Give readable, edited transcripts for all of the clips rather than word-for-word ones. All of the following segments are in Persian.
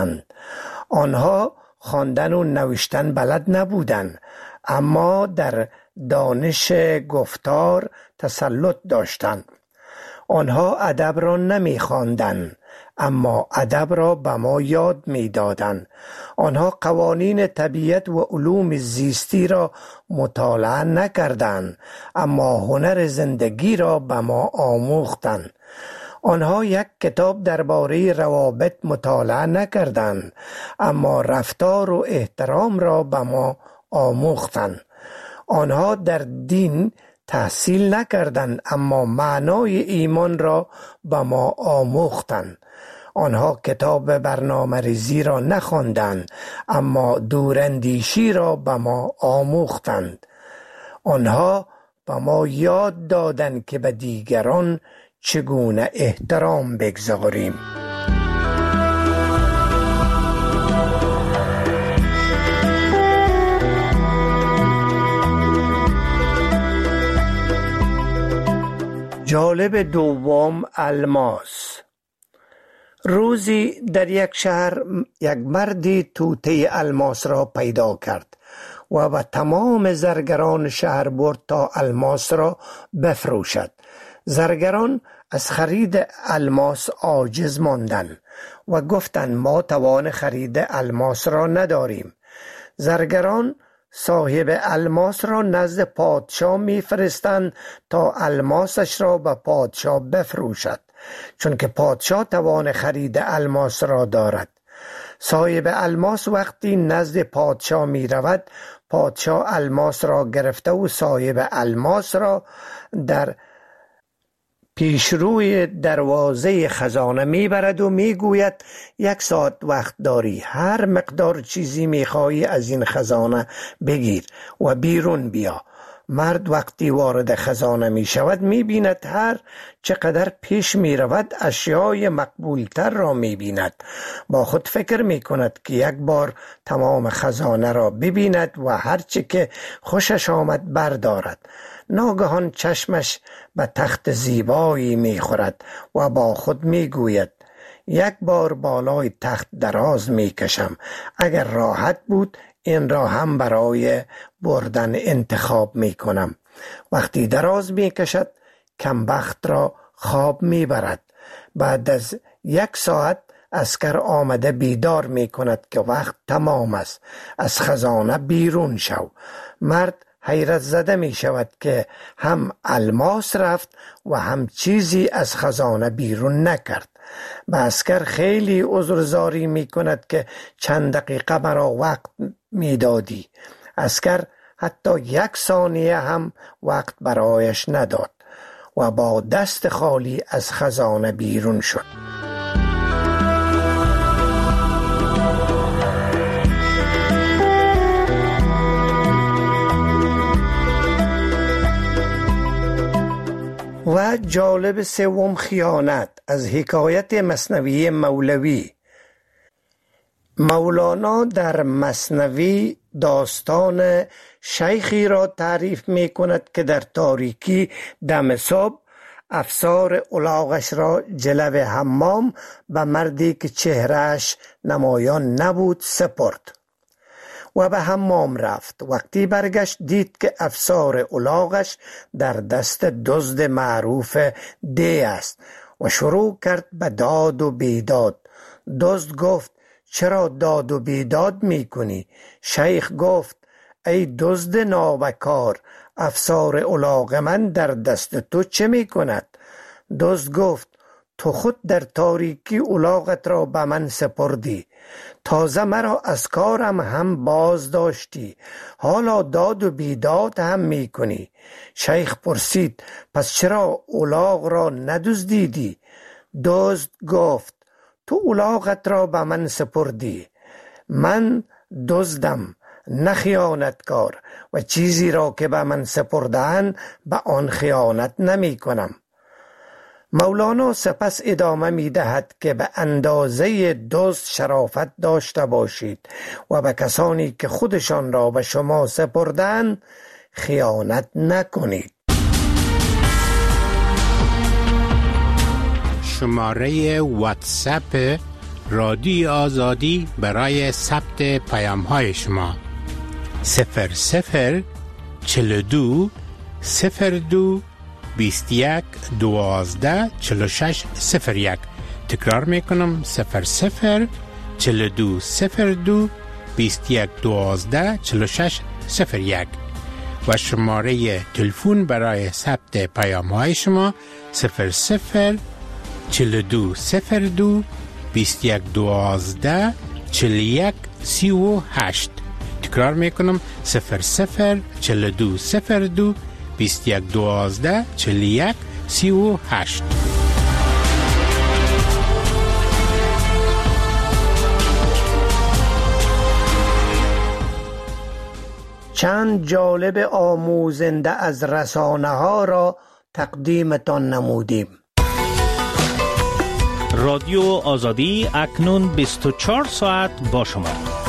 آنها خواندن و نوشتن بلد نبودند، اما در دانش گفتار تسلط داشتند. آنها ادب را نمی خواندند، اما ادب را به ما یاد می دادند. آنها قوانین طبیعت و علوم زیستی را مطالعه نکردند، اما هنر زندگی را به ما آموختند. آنها یک کتاب درباره روابط مطالعه نکردند، اما رفتار و احترام را به ما آموختند. آنها در دین تحصیل نکردند، اما معنای ایمان را به ما آموختند. آنها کتاب برنامه‌ریزی را نخواندند، اما دوراندیشی را به ما آموختند. آنها به ما یاد دادند که به دیگران چگونه احترام بگذاریم. جالب دوم، الماس. روزی در یک شهر یک مردی توته الماس را پیدا کرد و به تمام زرگران شهر برد تا الماس را بفروشد. زرگران از خرید الماس عاجز ماندند و گفتند ما توان خرید الماس را نداریم. زرگران صاحب الماس را نزد پادشاه می‌فرستند تا الماسش را به پادشاه بفروشد، چون که پادشاه توان خرید الماس را دارد. صاحب الماس وقتی نزد پادشاه می رود، پادشاه الماس را گرفته و صاحب الماس را در پیشروی دروازه خزانه میبرد و میگوید 1 ساعت وقت داری، هر مقدار چیزی میخواهی از این خزانه بگیر و بیرون بیا. مرد وقتی وارد خزانه می شود می بیند هر چقدر پیش می رود اشیای مقبولتر را می بیند. با خود فکر می کند که یک بار تمام خزانه را ببیند و هر چی که خوشش آمد بردارد. ناگهان چشمش به تخت زیبایی می خورد و با خود می گوید 1 بار بالای تخت دراز می کشم، اگر راحت بود این را هم برای بردن انتخاب می کنم. وقتی دراز می کشد کمبخت را خواب می برد. بعد از 1 ساعت عسکر آمده بیدار می کند که وقت تمام است، از خزانه بیرون شو. مرد حیرت زده می شود که هم الماس رفت و هم چیزی از خزانه بیرون نکرد. به عسکر خیلی عذرزاری می کند که چند دقیقه مرا وقت می دادی. عسکر حتی 1 ثانیه هم وقت برایش نداد و با دست خالی از خزانه بیرون شد. و جالب سوم، خیانت. از حکایت مثنوی مولوی. مولانا در مثنوی داستان شیخی را تعریف می کند که در تاریکی دم صبح افسار الاغش را جلو حمام به مردی که چهرهش نمایان نبود سپرد و به حمام رفت. وقتی برگشت دید که افسار الاغش در دست دزد معروف دی است و شروع کرد به داد و بیداد. دزد گفت چرا داد و بیداد می کنی؟ شیخ گفت ای دزد نابکار، افسار الاغ من در دست تو چه می کند؟ دزد گفت تو خود در تاریکی الاغت را به من سپردی، تازه مرا از کارم هم باز داشتی، حالا داد و بیداد هم می کنی. شیخ پرسید پس چرا الاغ را ندزدیدی؟ دزد گفت تو الاغت را به من سپردی، من دزدم نه خیانتکار و چیزی را که به من سپرده‌اند به آن خیانت نمی کنم. مولانا سپس ادامه می دهد که به اندازه دزد شرافت داشته باشید و به کسانی که خودشان را به شما سپردند خیانت نکنید. شماره واتساپ رادیو آزادی برای ثبت پیام‌های شما 00 42 02 21 12 46 01. تکرار میکنم 00 42 02 21 12 46 01 و شماره تلفن برای ثبت پیام‌های شما 00 42 02 21 12 41 38. تکرار میکنم 00 42 02 21 12 41 38. چند جالب آموزنده از رسانه ها را تقدیمتان نمودیم. رادیو آزادی اکنون 24 ساعت با شما.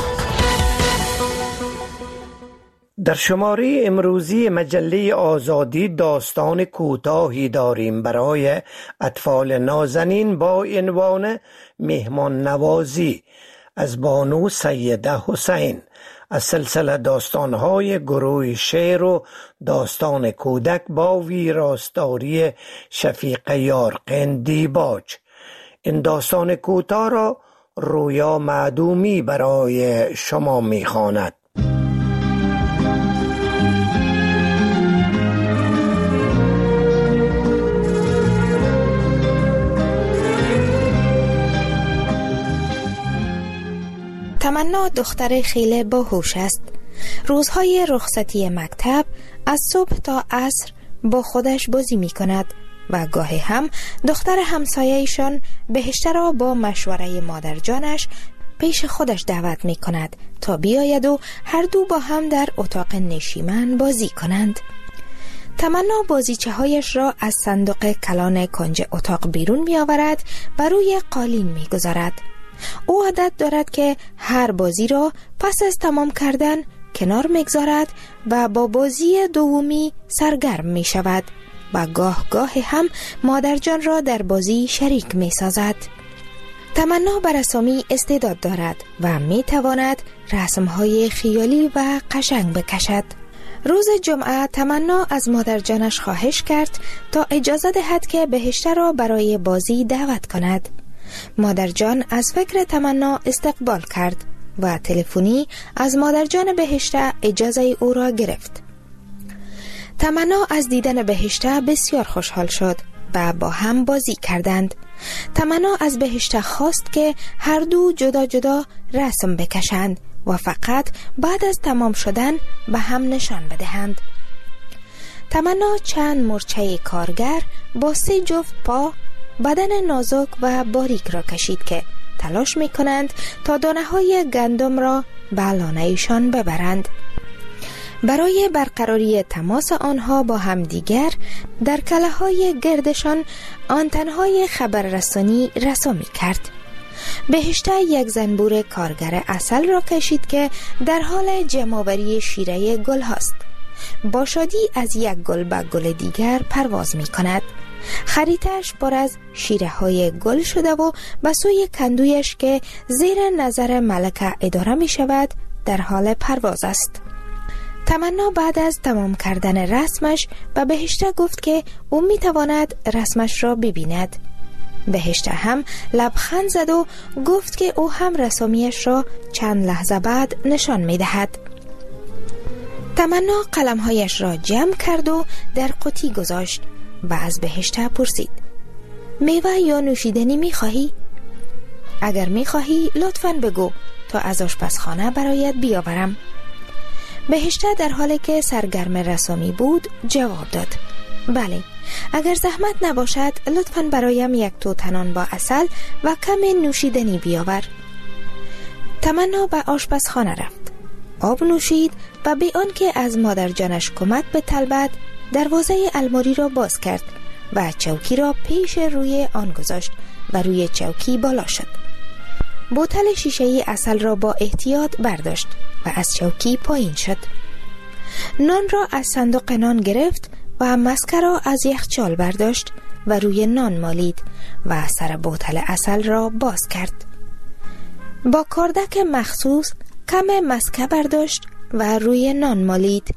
در شماره امروزی مجله آزادی داستان کوتاهی داریم برای اطفال نازنین با عنوان مهمان نوازی از بانو سیده حسین از سلسله داستان‌های گروه شعر و داستان کودک با ویراستاری شفیق یارقین دیباج. این داستان کوتاه را رویا معدومی برای شما می‌خواند. تمنا دختر خیلی باهوش است. روزهای رخصتی مکتب از صبح تا عصر با خودش بازی می کند و گاهی هم دختر همسایه‌ایشان بهشته را با مشوره مادرجانش پیش خودش دعوت می کند تا بیاید و هر دو با هم در اتاق نشیمن بازی کنند. تمنا بازیچه هایش را از صندوق کلان کنج اتاق بیرون می آورد و روی قالین می گذارد. او عادت دارد که هر بازی را پس از تمام کردن کنار میگذارد و با بازی دومی سرگرم می شود و گاه هم مادرجان را در بازی شریک می سازد. تمنا بر رسامی استعداد دارد و می تواند رسمهای خیالی و قشنگ بکشد. روز جمعه تمنا از مادرجانش خواهش کرد تا اجازه دهد که بهشته را برای بازی دعوت کند. مادرجان از فکر تمنا استقبال کرد و تلفنی از مادرجان بهشته اجازه او را گرفت. تمنا از دیدن بهشته بسیار خوشحال شد و با هم بازی کردند. تمنا از بهشته خواست که هر دو جدا جدا رسم بکشند و فقط بعد از تمام شدن به هم نشان بدهند. تمنا چند مورچه کارگر با 3 جفت پا، بدن نازک و باریک را کشید که تلاش می کنند تا دانه های گندم را به لانه ایشان ببرند. برای برقراری تماس آنها با همدیگر در کله های گردشان آنتنهای خبررسانی رسامی کرد. بهشته یک زنبور کارگر عسل را کشید که در حال جمع‌آوری شیره گل هاست. با شادی از یک گل به گل دیگر پرواز می کند. خریتش پر از شیره های گل شده و به سوی کندویش که زیر نظر ملکه اداره می شود در حال پرواز است. تمنا بعد از تمام کردن رسمش به بهشته گفت که او می تواند رسمش را ببیند. بهشته هم لبخند زد و گفت که او هم رسامیش را چند لحظه بعد نشان می دهد. تمنا قلمهایش را جمع کرد و در قوطی گذاشت و از بهشته پرسید: میوه یا نوشیدنی می خواهی؟ اگر می خواهی لطفاً بگو تا از آشپزخانه برایت بیاورم. بهشته در حالی که سرگرم رسامی بود جواب داد: بله، اگر زحمت نباشد لطفاً برایم 1 توتنان با عسل و کم نوشیدنی بیاور. تمنا به آشپزخانه رفت، آب نوشید و بی آنکه از مادرجانش کمک بطلبد دروازه الماری را باز کرد و چوکی را پیش روی آن گذاشت و روی چوکی بالا شد. بوتل شیشه‌ای عسل را با احتیاط برداشت و از چوکی پایین شد. نان را از صندوق نان گرفت و مسکه را از یخچال برداشت و روی نان مالید و سر بوتل عسل را باز کرد. با کاردک مخصوص کم مسکه برداشت و روی نان مالید.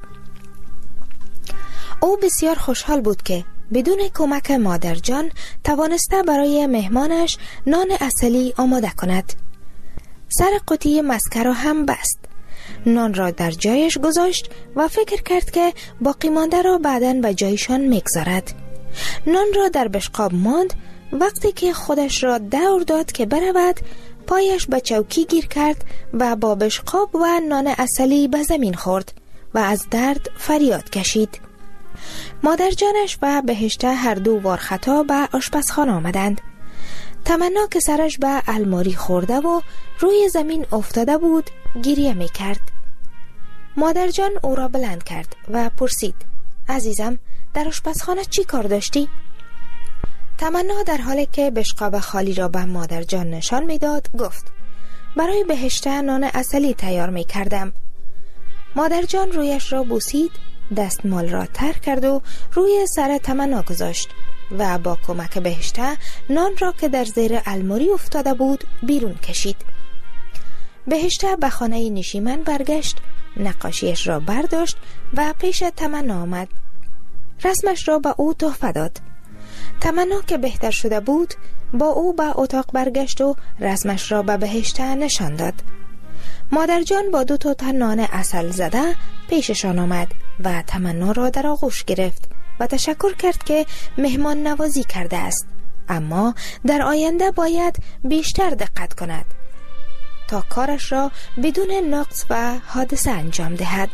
او بسیار خوشحال بود که بدون کمک مادر جان توانسته برای مهمانش نان اصلی آماده کند. سر قوطی مسکه را هم بست. نان را در جایش گذاشت و فکر کرد که باقی مانده را بعداً به جایشان میگذارد. نان را در بشقاب ماند. وقتی که خودش را دور داد که برود، پایش به چوکی گیر کرد و با بشقاب و نان اصلی به زمین خورد و از درد فریاد کشید. مادر جانش و بهشته هر دو وارخطا به آشپزخانه آمدند. تمنا که سرش به الماری خورده و روی زمین افتاده بود گریه می کرد. مادر جان او را بلند کرد و پرسید: عزیزم، در آشپزخانه چی کار داشتی؟ تمنا در حالی که بشقاب خالی را به مادر جان نشان می داد گفت: برای بهشته نان اصلی تیار می کردم. مادر جان رویش را بوسید، دستمال را تر کرد و روی سر تمنا گذاشت و با کمک بهشته نان را که در زیر الماری افتاده بود بیرون کشید. بهشته به خانه نشیمن برگشت، نقاشیش را برداشت و پیش تمنا آمد. رسمش را به او تحفه داد. تمنا که بهتر شده بود با او به اتاق برگشت و رسمش را به بهشته نشان داد. مادر جان با 2 تا نان عسل زده پیششان آمد و تمنا را در آغوش گرفت و تشکر کرد که مهمان نوازی کرده است، اما در آینده باید بیشتر دقت کند تا کارش را بدون نقص و حادثه انجام دهد.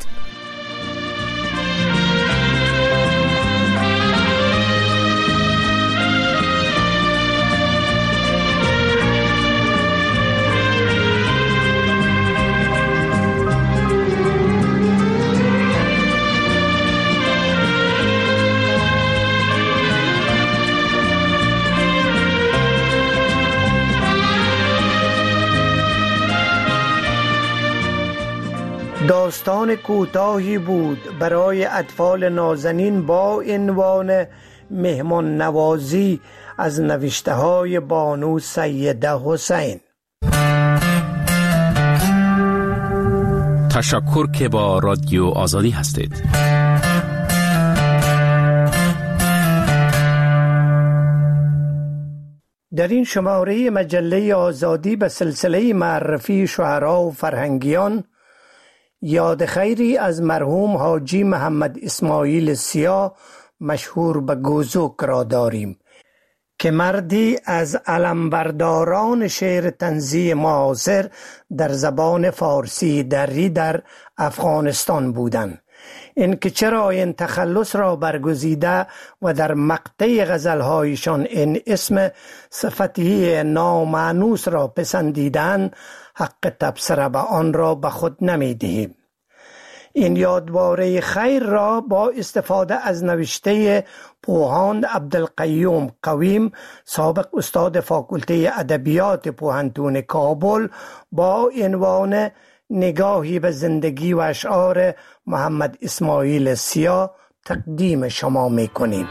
داستان کوتاهی بود برای اطفال نازنین با عنوان مهمان نوازی از نوشته های بانو سیده حسین. تشکر که با رادیو آزادی هستید. در این شماره مجله آزادی به سلسله معرفی شعرا و فرهنگیان یاد خیری از مرحوم حاجی محمد اسماعیل سیا مشهور به گوزوک را داریم که مردی از علمبرداران شعر طنزی معاصر در زبان فارسی دری در افغانستان بودند. این که چرا این تخلص را برگزیده و در مقطع غزلهایشان این اسم صفتی نامانوس را پسندیدند، حق تبصره به آن را به خود نمی دهیم. این یادواره خیر را با استفاده از نوشته پوهاند عبدالقیوم قویم، سابق استاد فاکولته ادبیات پوهنتون کابل، با عنوان نگاهی به زندگی و اشعار محمد اسماعیل سیا تقدیم شما میکنیم.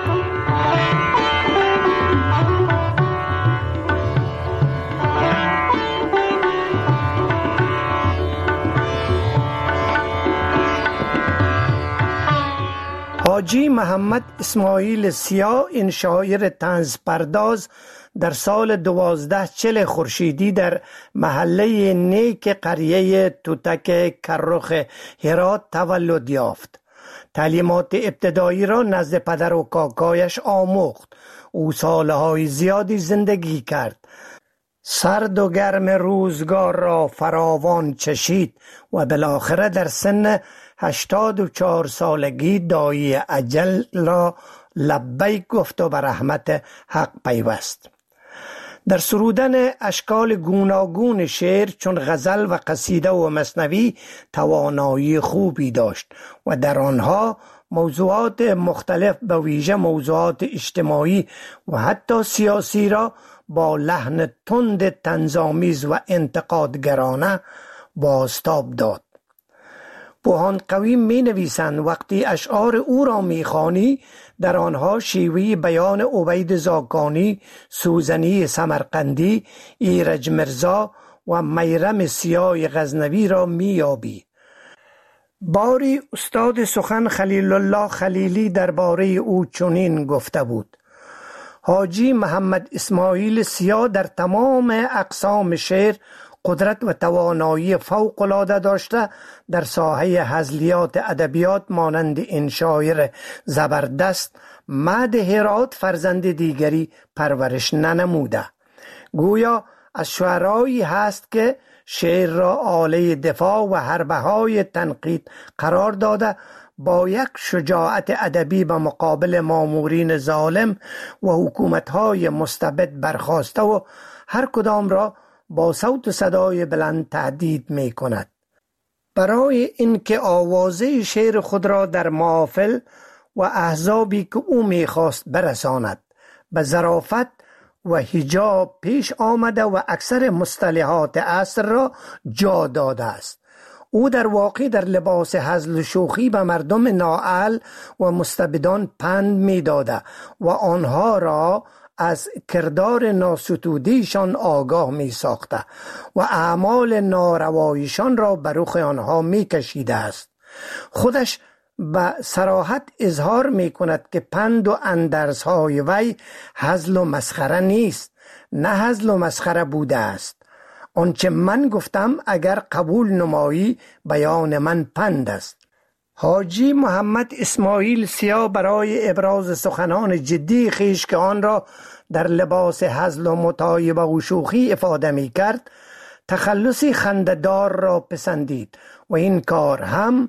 حاجی محمد اسماعیل سیا، این شاعر طنز پرداز، در سال 1240 خورشیدی در محله نیک قریه توتک کرخ هرات تولد یافت. تعلیمات ابتدایی را نزد پدر و کاکایش آموخت. او سالهای زیادی زندگی کرد. سرد و گرم روزگار را فراوان چشید و بالاخره در سن 84 سالگی داعی اجل را لبیک گفت و به رحمت حق پیوست. در سرودن اشکال گوناگون شعر چون غزل و قصیده و مثنوی توانایی خوبی داشت و در آنها موضوعات مختلف به ویژه موضوعات اجتماعی و حتی سیاسی را با لحن تند طنزآمیز و انتقادگرانه بازتاب داد. پوهاند قویم می نویسند وقتی اشعار او را می خوانی در آنها شیوه بیان عبید زاکانی، سوزنی سمرقندی، ایرج مرزا و میرم سیاه غزنوی را می‌یابی. باری استاد سخن خلیل الله خلیلی درباره او چنین گفته بود: حاجی محمد اسماعیل سیا در تمام اقسام شعر قدرت و توانایی فوق‌العاده داشته. در ساحه هزلیات ادبیات مانند این شاعر زبردست مد هرات فرزند دیگری پرورش ننموده. گویا از شعرایی هست که شعر را آله دفاع و حربه‌های تنقید قرار داده، با یک شجاعت ادبی به مقابل مامورین ظالم و حکومت‌های مستبد برخاسته و هر کدام را با صوت و صدای بلند تهدید می کند. برای اینکه آوازه شعر خود را در محافل و احزابی که او می خواست برساند به ظرافت و حجاب پیش آمده و اکثر مصطلحات عصر را جا داده است. او در واقع در لباس هزل و شوخی به مردم نااهل و مستبدان پند می داده و آنها را از کردار ناستودیشان آگاه می ساخته و اعمال نارواییشان را بر رخ آنها می کشیده است. خودش به صراحت اظهار می کند که پند و اندرزهای وی هزل و مسخره نیست، نه هزل و مسخره بوده است. آنچه من گفتم اگر قبول نمایی بیان من پند است. حاجی محمد اسماعیل سیا برای ابراز سخنان جدی خویش که آن را در لباس هزل و مطایبه و شوخی افاده می کرد، تخلصی خنده‌دار را پسندید و این کار هم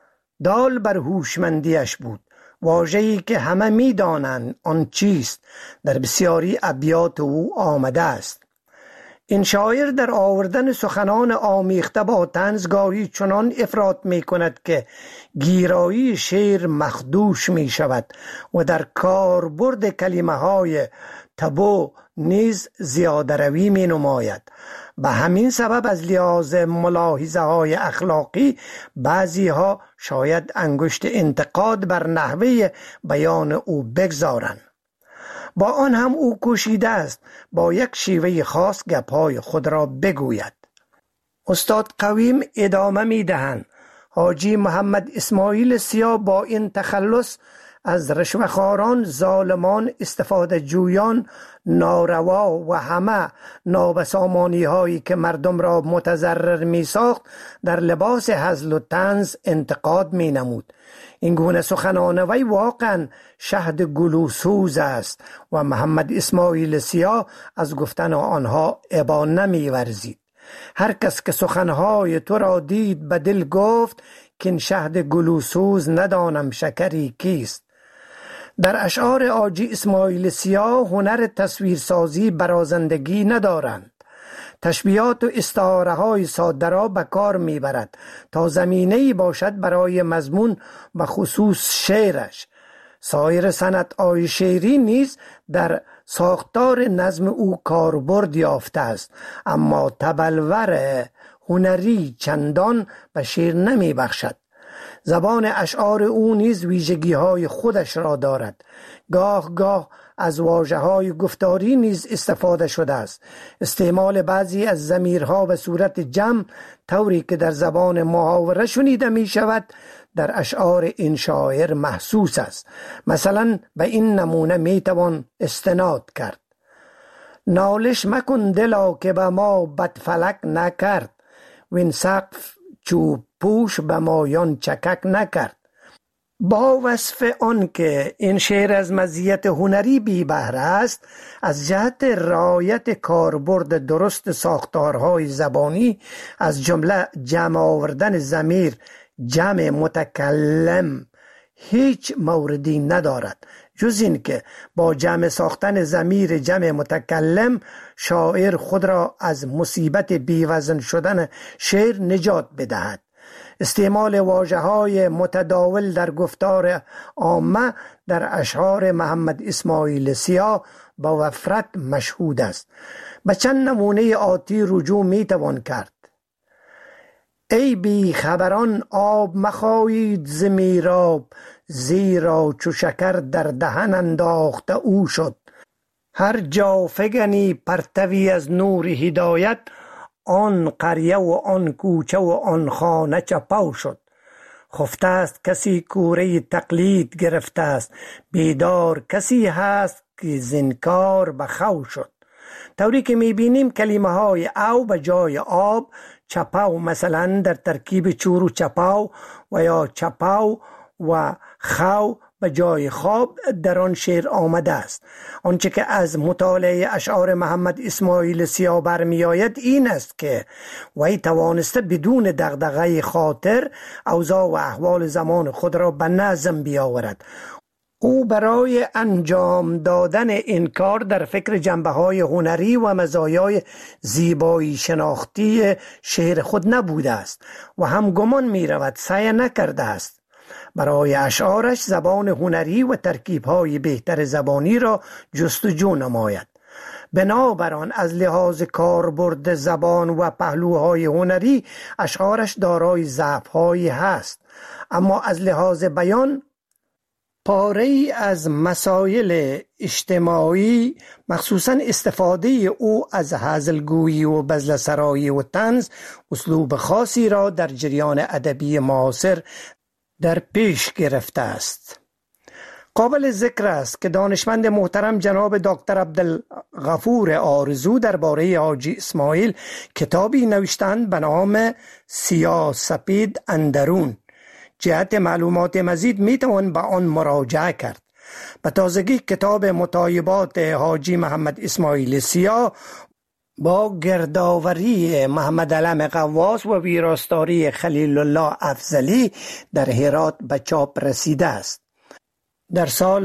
دال بر هوشمندیش بود. واژه‌ای که همه می دانند آن چیست در بسیاری ابیات او آمده است. این شاعر در آوردن سخنان آمیخته با طنز گاهی چنان افراط می کند که گیرایی شعر مخدوش می شود و در کاربرد کلمه های تبو نیز زیاده روی می نماید. به همین سبب از لحاظ ملاحظه های اخلاقی بعضی ها شاید انگشت انتقاد بر نحوه بیان او بگذارند. با آن هم او کوشیده است با یک شیوه خاص گپ‌های خود را بگوید. استاد قویم ادامه می دهند: حاجی محمد اسماعیل سیا با این تخلص از رشوه‌خواران، ظالمان، استفاده جویان، ناروا و همه نابسامانی هایی که مردم را متضرر می ساخت در لباس هزل و طنز انتقاد می نمود. این گونه سخنان وی واقعا شهد گلوسوز است و محمد اسماعیل سیا از گفتن آنها ابا نمی ورزید. هر کس که سخنهای تو را دید به دل گفت که این شهد گلوسوز ندانم شکری کیست. در اشعار حاجی اسماعیل سیا هنر تصویرسازی برازندگی ندارند. تشبیهات و استعاره های ساده را به کار میبرد تا زمینه‌ای باشد برای مضمون و خصوص شعرش. سایر صنعت‌های شعری نیز در ساختار نظم او کاربرد یافته است، اما تبلور هنری چندان به شعر نمی بخشد. زبان اشعار او نیز ویژگی های خودش را دارد. گاه گاه از واژه های گفتاری نیز استفاده شده است. استعمال بعضی از ضمیرها به صورت جمع طوری که در زبان محاوره شنیده می شود در اشعار این شاعر محسوس است. مثلا به این نمونه می توان استناد کرد: نالش مکن دلا که به ما بدفلک نکرد، وین سقف چوب پوش به مایان چکک نکرد. با وصف آن که این شعر از مزیت هنری بی بهره است، از جهت رعایت کاربرد درست ساختارهای زبانی از جمله جمع آوردن ضمیر جمع متکلم هیچ موردی ندارد، جز این که با جمع ساختن ضمیر جمع متکلم شاعر خود را از مصیبت بیوزن شدن شعر نجات بدهد. استعمال واژه‌های متداول در گفتار عامه در اشعار محمد اسماعیل سیا با وفرت مشهود است. به چند نمونه آتی رجوع می توان کرد: ای بی خبران آب مخایید ز میراب، زیرا چو شکر در دهن انداخته او شد. هر جا فگنی پرتوی از نور هدایت، آن قریه و آن کوچه و آن خانه چپاو شد. خفته است کسی کوره تقلید گرفته است، بیدار کسی هست که زنکار بخو شد. طوری که میبینیم کلمه های او به جای آب، چپاو مثلا در ترکیب چورو چپاو و یا چپاو و خو به جای خواب در آن شعر آمده است. آنچه که از مطالعه اشعار محمد اسماعیل سیا برمی آید این است که وی توانسته بدون دغدغه خاطر اوضاع و احوال زمان خود را به نظم بیاورد. او برای انجام دادن این کار در فکر جنبه‌های هنری و مزایای زیبایی شناختی شعر خود نبوده است و هم گمان می رود سعی نکرده است برای اشعارش زبان هنری و ترکیب‌های بهتر زبانی را جستجو نماید. بنابراین از لحاظ کاربرد زبان و پهلوهای هنری اشعارش دارای ضعف‌هایی هست، اما از لحاظ بیان پاره‌ای از مسائل اجتماعی، مخصوصاً استفاده او از هزلگویی و بزلسرایی و طنز، اسلوب خاصی را در جریان ادبی معاصر در پیش گرفته است. قابل ذکر است که دانشمند محترم جناب دکتر عبدالغفور آرزو درباره حاجی اسماعیل کتابی نوشتند به نام سیاه‌سپید اندرون. جهت معلومات مزید میتوان به آن مراجعه کرد. به تازگی کتاب مطایبات حاجی محمد اسماعیل سیا با گردآوری محمد علم قواس و ویراستاری خلیل الله افضلی در هرات به چاپ رسیده است. در سال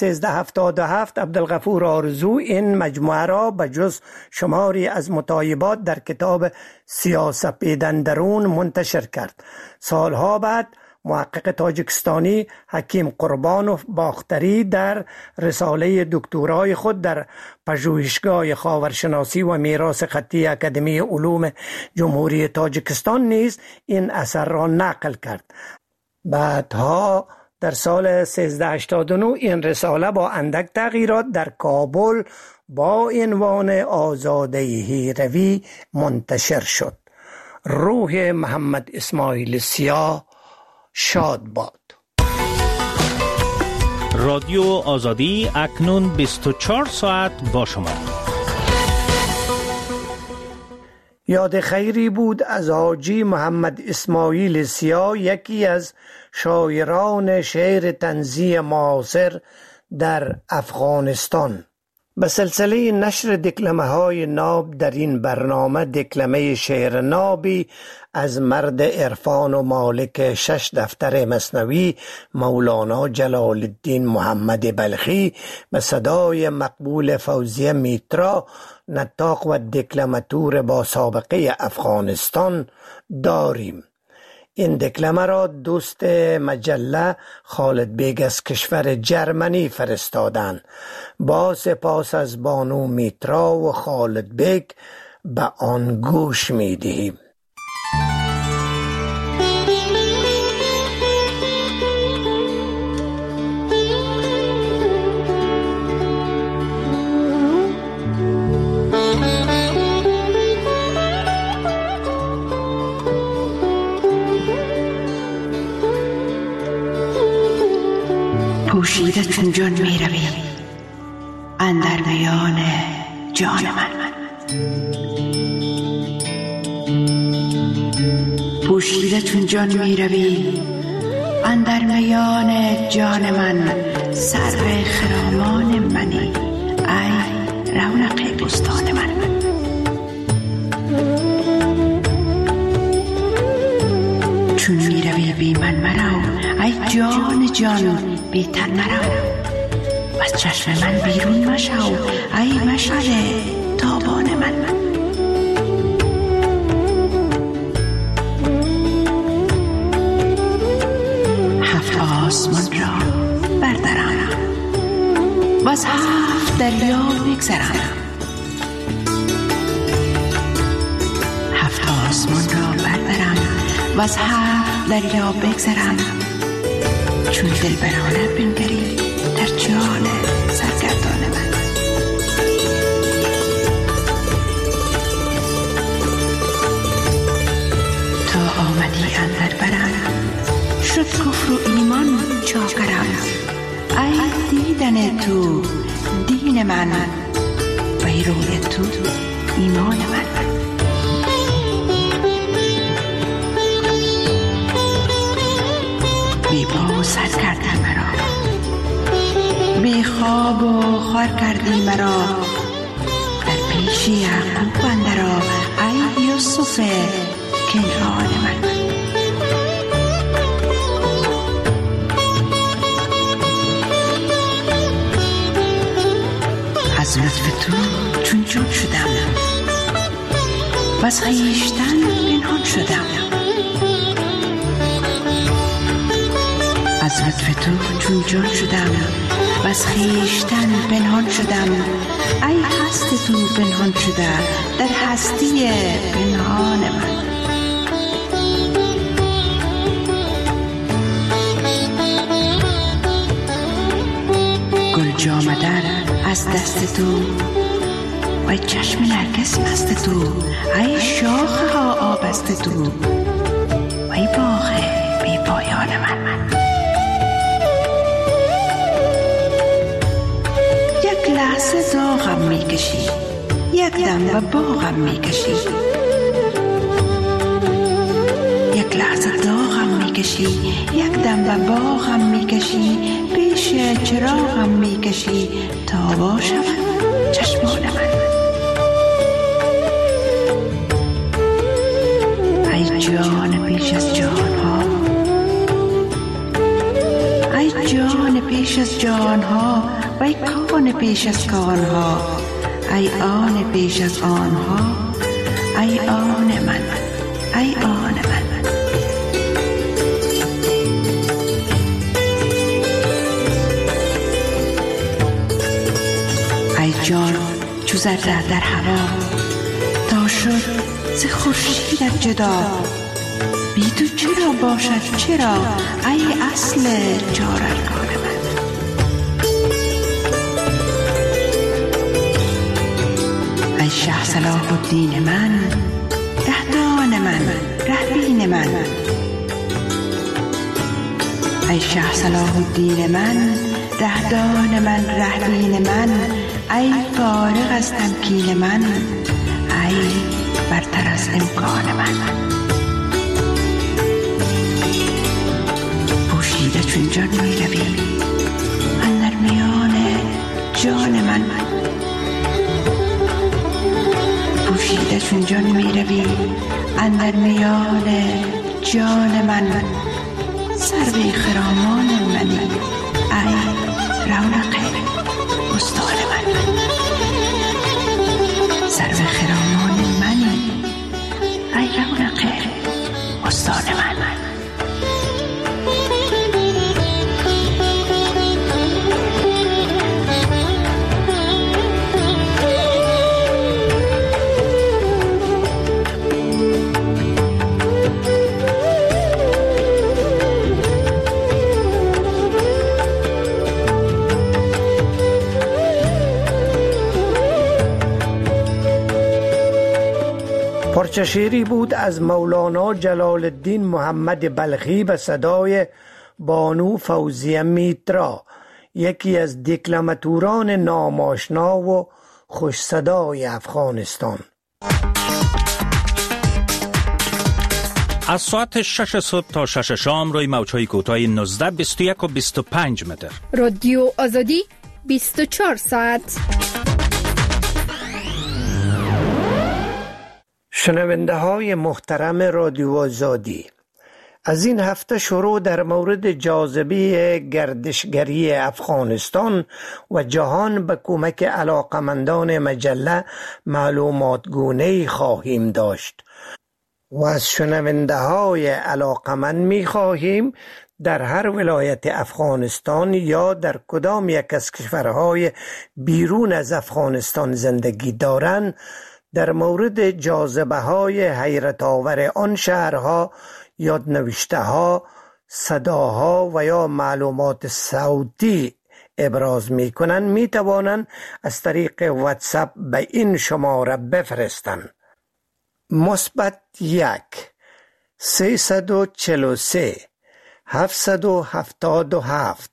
1377 عبدالغفور آرزو این مجموعه را به جز شماری از مطایبات در کتاب سیاه‌سپید اندرون منتشر کرد. سالها بعد محقق تاجیکستانی حکیم قربانوف باختری در رساله دکترای خود در پژوهشگاه خاورشناسی و میراث خطی اکادمی علوم جمهوری تاجیکستان نیز این اثر را نقل کرد. بعدها در سال 1389 این رساله با اندک تغییرات در کابل با عنوان آزاده هیروی منتشر شد. روح محمد اسماعیل سیا شاد باد. رادیو آزادی اکنون 24 ساعت با شما. یاد خیری بود از حاجی محمد اسماعیل سیا، یکی از شاعران شعر طنزی معاصر در افغانستان. به سلسله نشر دکلمه های ناب در این برنامه دکلمه شعر نابی از مرد عرفان و مالک 6 دفتر مثنوی مولانا جلال الدین محمد بلخی به صدای مقبول فوزیه میترا، نطاق و دکلماتور با سابقه افغانستان داریم. این دکلمه را دوست مجله خالد بیگ از کشور جرمنی فرستادند. با سپاس از بانو میترا و خالد بیگ به آن گوش می دهیم. پوشیده چون جان می روی اندر میان جان من، پوشیده چون جان می روی اندر میان جان من، سر خرامان منی ای رونق بستان من. چون می روی بی من مرو ای جان جان بی تن مرو، از چشم من بیرون مشو ای مشعل تابان من. هفت آسمان را بردرم و از 7 دریا بگذرم، 7 آسمان را بردرم و از 7 دریا بگذرم، چون دلبرانه بنگری در جان سرگردان من. آمدی اندر برم، شد کفر و ایمان چاکرم. ای دیدن تو دین من، وی روی تو ایمان من. بی پا و سر کردی مرا، بی خواب و خوار کردی مرا. در پیش یعقوب اندرآ، ای یوسف کنعان من. از لطف تو چون جون شدم، وز خویشتن پنهان شدم. از لطف تو چون جان شدم، وز خویشتن پنهان شدم. ای هست تو پنهان شده در هستی پنهان من. گل جامه در از دست تو، وی چشم نرگس مست تو. ای شاخه ها آبست تو، وی باغ بی پایان من. یک لحظه داغم میکشی، یک دم به باغم میکشی. یک لحظه داغم میکشی، یک دم به باغم میکشی. پیش چراغم میکشی تا باشم چشمان من. ای جان پیش از جان ها، ای جان پیش از جان ها. وی کان پیش از کان ها، ای آن پیش از آن ها. ای آن من، ای آن من. ای جان چو ذره در هوا، تا شد ز خورشیدت جدا. بی تو چرا باشد چرا، ای اصل چار ارکان من. ای شه صلاح الدین من، رهدان من، رهبین من. ای شه صلاح الدین من، رهدان من، رهبین من. ای فارغ از تمکین من، ای برتر از امکان من. پوشیده چون جان می روی اندر میان جان من. پوشیده چون جان می روی اندر میان جان من. سروی خرامان منی، ای رونق بستان من. سروی خرامان منی، ای رونق بستان من. پارچه شعری بود از مولانا جلال الدین محمد بلخی به صدای بانو فوزیه میترا، یکی از دکلماتوران ناماشنا و خوش صدای افغانستان. از ساعت 6 صبح تا 6 شام روی موج‌های کوتاه 19، 21 و 25 متر. رادیو آزادی 24 ساعت. شنونده های محترم رادیو آزادی، از این هفته شروع در مورد جاذبه گردشگری افغانستان و جهان به کمک علاقمندان مجله معلومات گونه‌ای خواهیم داشت و از شنونده های علاقمند می خواهیم در هر ولایت افغانستان یا در کدام یک از کشورهای بیرون از افغانستان زندگی دارند در مورد جاذبه های حیرت آور آن شهرها، یادنوشته ها، صداها و یا معلومات صوتی ابراز می کنند، می توانند از طریق واتساپ به این شماره بفرستند: +1 343 777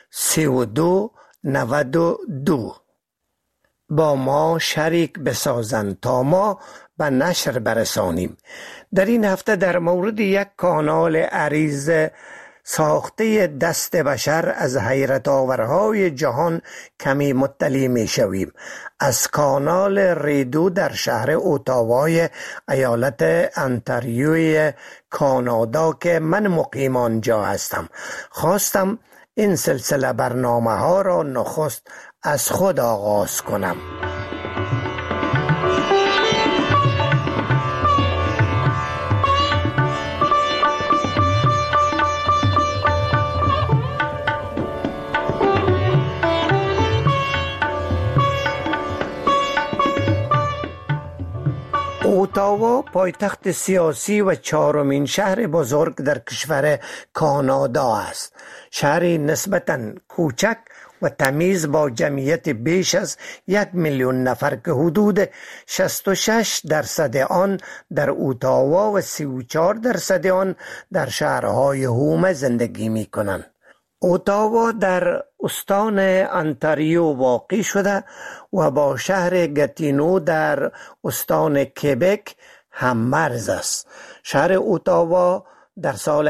3292 با ما شریک بسازند تا ما به نشر برسانیم. در این هفته در مورد یک کانال عریض ساخته دست بشر از حیرت آورهای جهان کمی مطلع می شویم. از کانال ریدو در شهر اوتاوای ایالت انتاریوی کانادا که من مقیم آنجا هستم، خواستم این سلسله برنامه ها را نخست از خود آغاز کنم. اوتاوا پایتخت سیاسی و چهارمین شهر بزرگ در کشور کانادا است. شهری نسبتاً کوچک و تمیز با جمعیت بیش از 1 میلیون نفر که حدود 66% آن در اوتاوا و 34% آن در شهرهای هومه زندگی می کنند. اوتاوا در استان انتاریو واقع شده و با شهر گاتینو در استان کبک هم مرز است. شهر اوتاوا در سال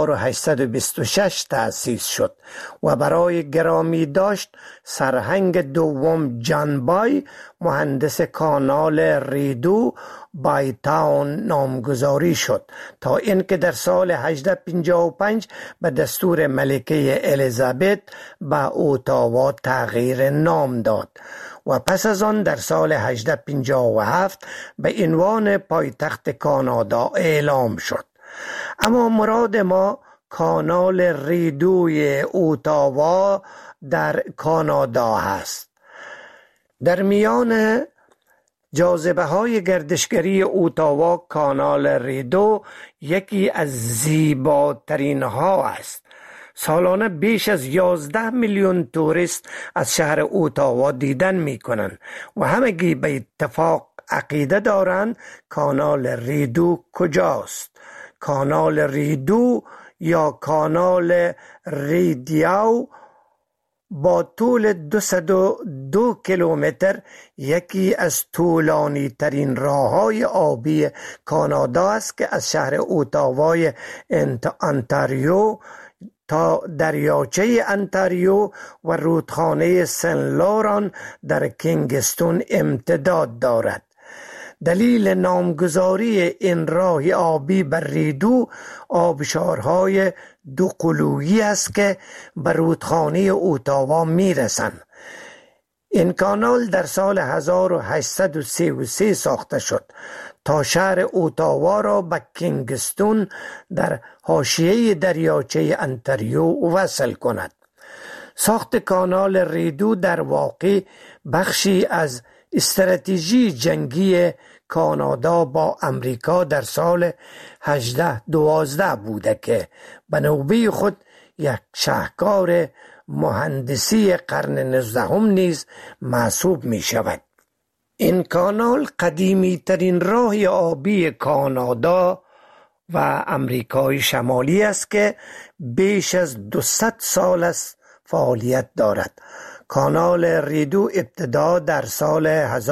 1826 تأسیس شد و برای گرامی داشت سرهنگ دوم جان بای مهندس کانال ریدو بای تاون نامگذاری شد تا اینکه در سال 1855 به دستور ملکه الیزابت به اوتاوا تغییر نام داد و پس از آن در سال 1857 به عنوان پایتخت کانادا اعلام شد. اما مراد ما کانال ریدوی اوتاوا در کانادا هست. در میان جاذبه های گردشگری اوتاوا کانال ریدو یکی از زیباترین ها است. سالانه بیش از 11 میلیون توریست از شهر اوتاوا دیدن می کنند و همگی به اتفاق عقیده دارند کانال ریدو کجاست. کانال ریدو یا کانال ریدیاو با طول 202 کیلومتر یکی از طولانی ترین راههای آبی کانادا است که از شهر اوتاوای انتاریو تا دریاچه انتاریو و رودخانه سن لوران در کینگستون امتداد دارد. دلیل نامگذاری این راه آبی بر ریدو آبشارهای دوقلویی است که به رودخانه اوتاوا میرسند. این کانال در سال 1833 ساخته شد تا شهر اوتاوا را به کینگستون در حاشیه دریاچه انتاریو وصل کند. ساخت کانال ریدو در واقع بخشی از استراتژی جنگی کانادا با امریکا در سال 1812 بوده که به نوبه خود یک شاهکار مهندسی قرن 19 نیز محسوب می شود. این کانال قدیمی ترین راه آبی کانادا و امریکای شمالی است که بیش از 200 سال است فعالیت دارد. کانال ریدو ابتدا در سال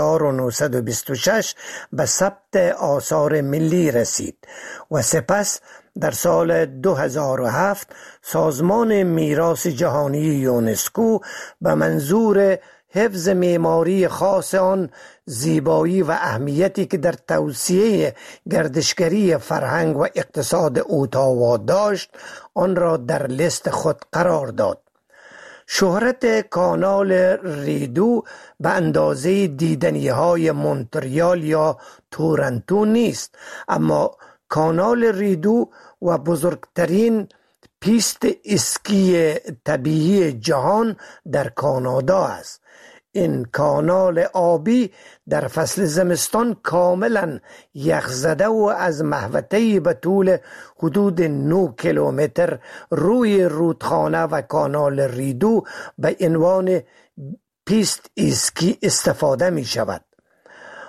1926 به ثبت آثار ملی رسید و سپس در سال 2007 سازمان میراث جهانی یونسکو به منظور حفظ معماری خاص آن، زیبایی و اهمیتی که در توسعه گردشگری فرهنگ و اقتصاد اوتاوا داشت، آن را در لیست خود قرار داد. شهرت کانال ریدو به اندازه دیدنی‌های مونتریال یا تورنتو نیست، اما کانال ریدو و بزرگترین پیست اسکی طبیعی جهان در کانادا است. این کانال آبی در فصل زمستان کاملا یخزده و از محوطه‌ای به طول حدود 9 کیلومتر روی رودخانه و کانال ریدو به عنوان پیست اسکی استفاده می شود.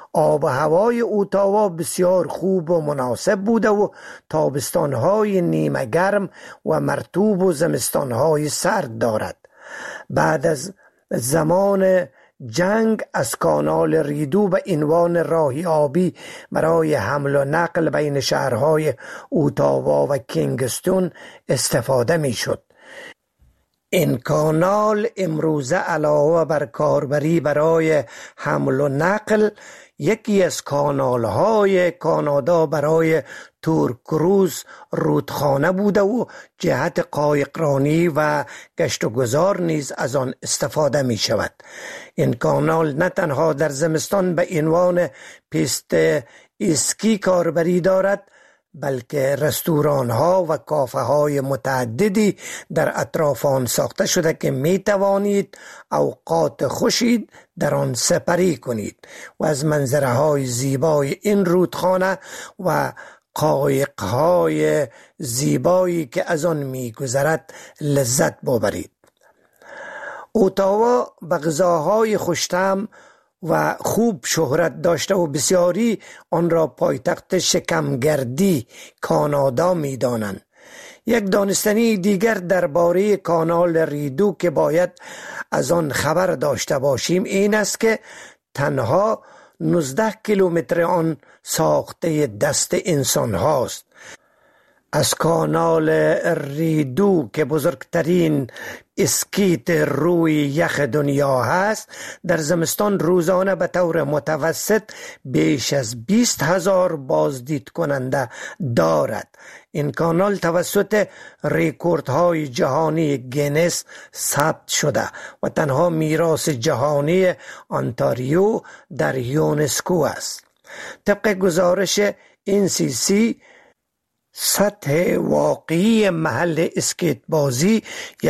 آب و هوای اتاوا بسیار خوب و مناسب بوده و تابستانهای نیمه گرم و مرطوب و زمستانهای سرد دارد. بعد از زمان جنگ از کانال ریدو به عنوان راهی آبی برای حمل و نقل بین شهرهای اتاوا و کینگستون استفاده می شد. این کانال امروزه علاوه بر کاربری برای حمل و نقل یکی از کانال‌های کانادا برای تور کروز رودخانه بوده و جهت قایقرانی و گشت و گذار نیز از آن استفاده می شود. این کانال نه تنها در زمستان به عنوان پیست اسکی کاربری دارد، بلکه رستوران ها و کافه های متعددی در اطراف آن ساخته شده که می توانید اوقات خوشی در آن سپری کنید و از منظره های زیبای این رودخانه و قایق های زیبایی که از آن می گذرد لذت ببرید. اتاوا به غذاهای خوش‌طعم و خوب شهرت داشته و بسیاری آن را پایتخت شکمگردی کانادا می دانند. یک دانستنی دیگر درباره کانال ریدو که باید از آن خبر داشته باشیم این است که تنها 19 کیلومتر آن ساخته دست انسان هاست. از کانال ریدو که بزرگترین اسکیت روی یخ دنیا هست در زمستان روزانه به طور متوسط بیش از 20,000 بازدید کننده دارد. این کانال توسط رکوردهای جهانی گینس ثبت شده و تنها میراث جهانی انتاریو در یونسکو است. طبق گزارش NCC سطح واقعی محل اسکیت بازی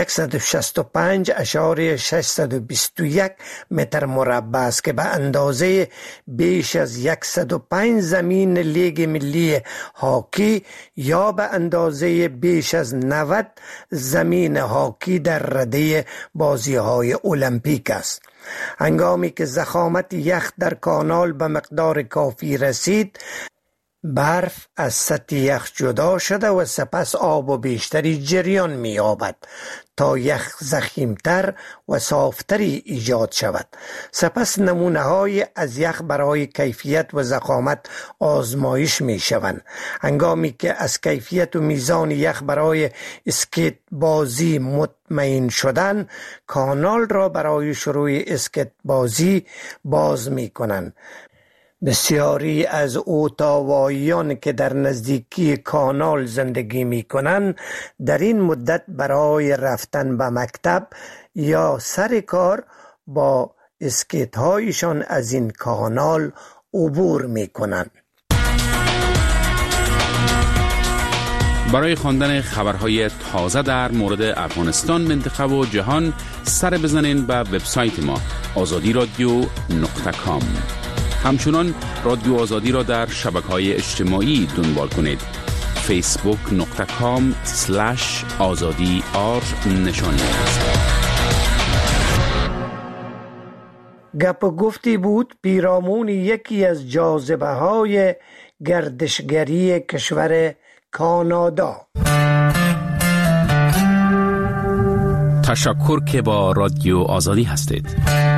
165.621 متر مربع است که به اندازه بیش از 105 زمین لیگ ملی هاکی یا به اندازه بیش از 90 زمین هاکی در رده بازی‌های المپیک است. هنگامی که ضخامت یخ در کانال به مقدار کافی رسید، برف از سطح یخ جدا شده و سپس آب و بیشتری جریان می‌یابد تا یخ ضخیم‌تر و صافتری ایجاد شود. سپس نمونه‌های از یخ برای کیفیت و ضخامت آزمایش می‌شوند. هنگامی که از کیفیت و میزان یخ برای اسکیت بازی مطمئن شدن، کانال را برای شروع اسکیت بازی باز می‌کنند. بسیاری از اتاواییان که در نزدیکی کانال زندگی می کنند در این مدت برای رفتن به مکتب یا سر کار با اسکیت هایشان از این کانال عبور می کنند. برای خواندن خبرهای تازه در مورد افغانستان، منطقه و جهان سر بزنین به وبسایت ما azadiradio.com. همچنان رادیو آزادی را در شبکه‌های اجتماعی دنبال کنید. facebook.com/azadi نشانی است. گپ و گفتی بود پیرامون یکی از جاذبه‌های گردشگری کشور کانادا. تشکر که با رادیو آزادی هستید.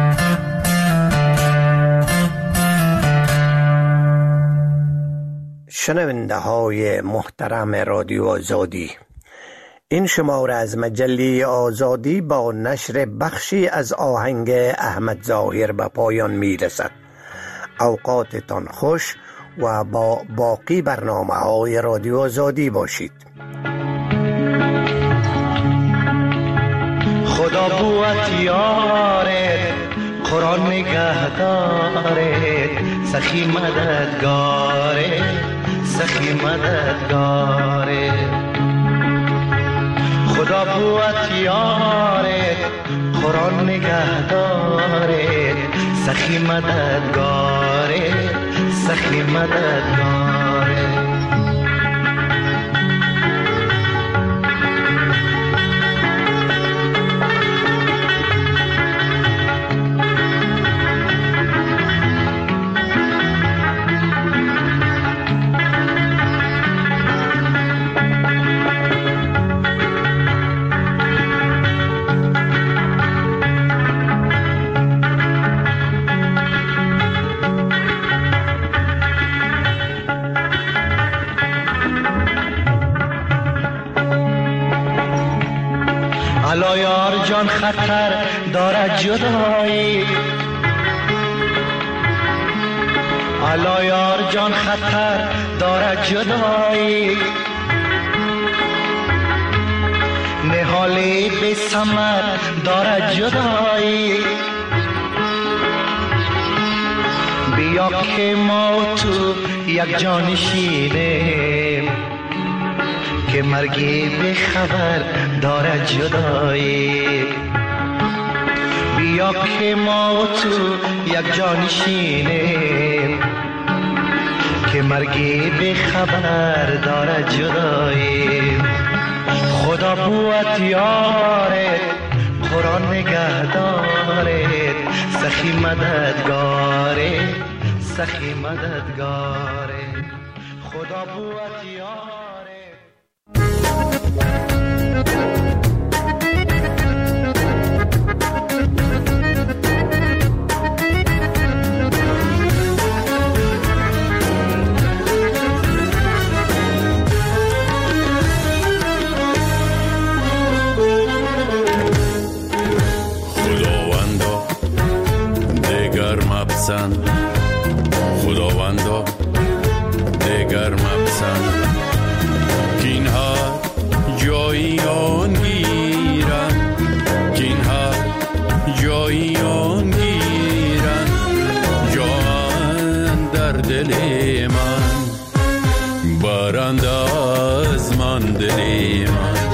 شنونده های محترم رادیو آزادی، این شماره از مجله آزادی با نشر بخشی از آهنگ احمد ظاهر به پایان می رسد. اوقاتتان خوش و با باقی برنامه های رادیو آزادی باشید. خدا بوت یاره، قرآن نگهداره، سخی مددگاره، سخی مددگاره. خدا بوت یاره، قرآن نگهداره، سخی مددگاره، سخی مددگاره. الا یار جان خطر دارد جدایی، الا یار جان خطر دارد جدایی، نهالی به ثمر دارد جدایی. بیا که ما تو یک جان شینیم، که مرگی به خبر دارد جدایی. بیا که ما تو یک جان شینیم، که مرگی به خبر دارد جدایی. خدا بوت یارت، قرآن نگهدارت، سخی مددگارت، سخی مددگارت. خدا بوت یارت. خداوندا دگر مپسند، که اینها جایی آن گیرن، که اینها جایی آن گیرن، جان در دل من برند از من دل من،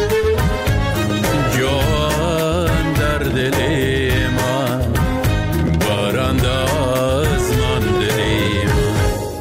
جان در دل من برند از من دل من.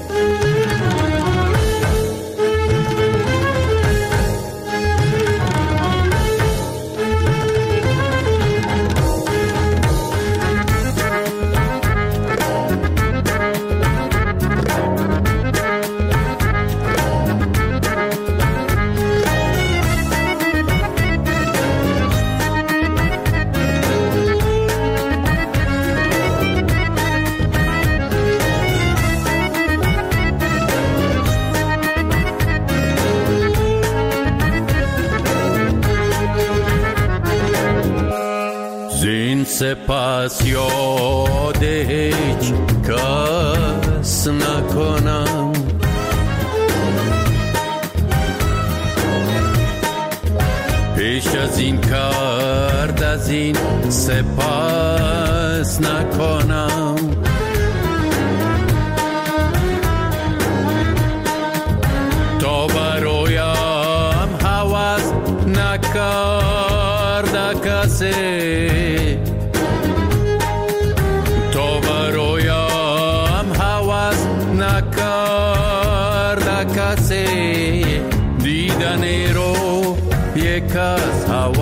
سپس یاد هیچ کس نکنم، پیش از این کرد از این سپس نکنم. تا برایم هوس نکرد کسی، دیدن رو یک از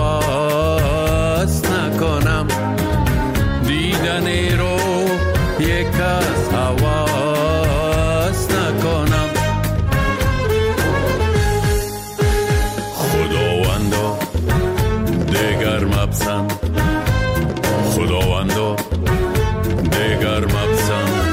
حواس نکنم، دیدن رو یک از حواس نکنم. خداوندا دگر مپسند، خداوندا دگر مپسند.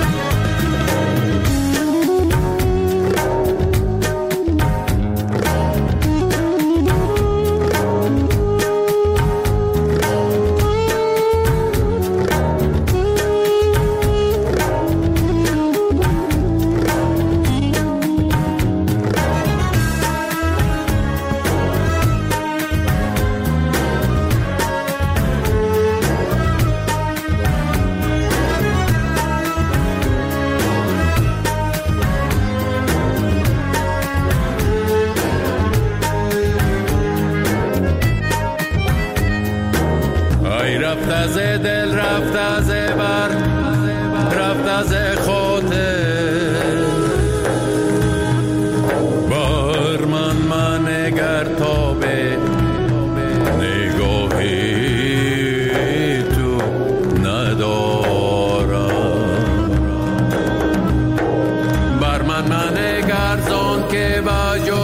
رفت از دل، رفت از بر، رفت از خاطر، بر من نگر تا